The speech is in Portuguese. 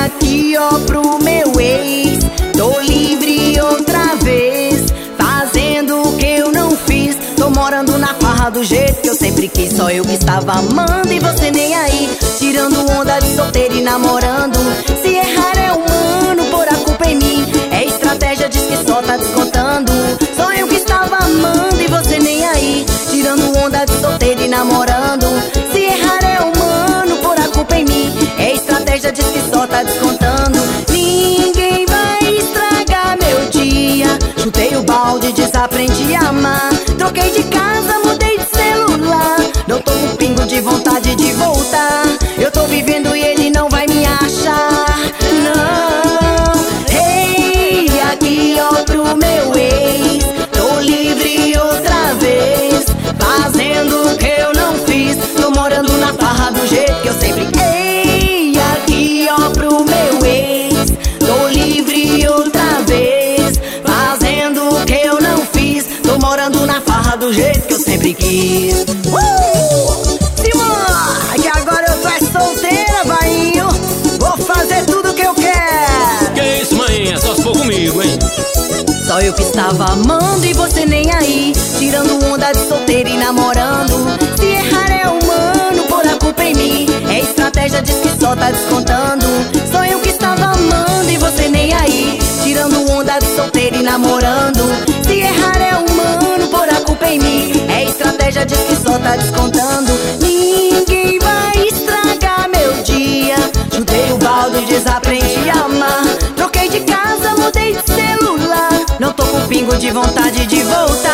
aqui, ó, pro meu ex. Tô livre outra vez, fazendo o que eu não fiz. Tô morando na farra do jeito que eu sempre quis. Só eu que estava amando e você nem aí, tirando onda de solteiro e namorando. Se errar é humano, pôr a culpa em mim. É estratégia, diz que só tá descontando. Só eu que estava amando e você nem aí, tirando onda de solteiro e namorando. Se errar é humano, pôr a culpa em mim. É estratégia, diz que só tá descontando. Ninguém vai estragar meu dia. Chutei o balde, desaprendi a amar. Troquei de casa, mudei de celular. Não tô com pingo de vontade de voltar. Eu tô vivendo e ele não vai me achar. Não. Ei, aqui ó pro meu ex. Tô livre outra vez, fazendo o que eu não fiz. Tô morando na farra do jeito que eu sempre quis. Ei, aqui ó pro meu ex. Tô livre outra vez, fazendo o que eu não fiz. Tô morando na farra do jeito que eu sempre quis. Simone, que agora eu tô solteira, vainho. Vou fazer tudo que eu quero. Que isso, mãe? Só se for comigo, hein? Só eu que estava amando e você nem aí, tirando onda de solteiro e namorando. Se errar é humano, pôr a culpa em mim. É estratégia, diz que só tá descontando. Só eu que estava amando e você nem aí, tirando onda de solteiro e namorando. Se errar é humano, pôr a culpa em mim. É estratégia, diz que só tá descontando. Ninguém vai estragar meu dia. Chutei o balde, desaprendi a amar. Troquei de casa, mudei de celular. Não tô com pingo de vontade de voltar.